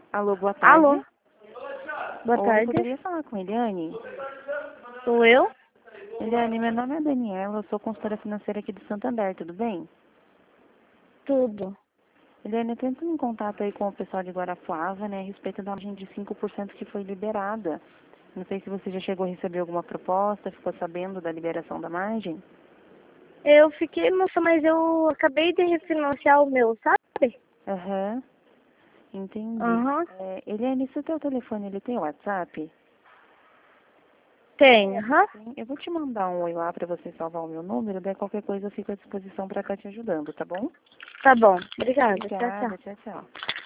Alô, boa tarde. Alô, boa Oi, tarde. poderia falar com a Eliane? Sou eu? Eliane, meu nome é Daniela, eu sou consultora financeira aqui do Santander, tudo bem? Tudo. Eliane, eu tento em contato aí com o pessoal de Guarapuava, né, a respeito da margem de 5% que foi liberada. Não sei se você já chegou a receber alguma proposta, ficou sabendo da liberação da margem? Eu fiquei, moça, mas eu acabei de refinanciar o meu, sabe? Aham, entendi. Aham. Eliane, se o teu telefone ele tem WhatsApp? Tem, aham. Sim, eu vou te mandar um oi lá para você salvar o meu número, daí qualquer coisa eu fico à disposição para estar te ajudando, tá bom? Tá bom. Obrigada. Tchau, tchau. Obrigada, tchau, tchau.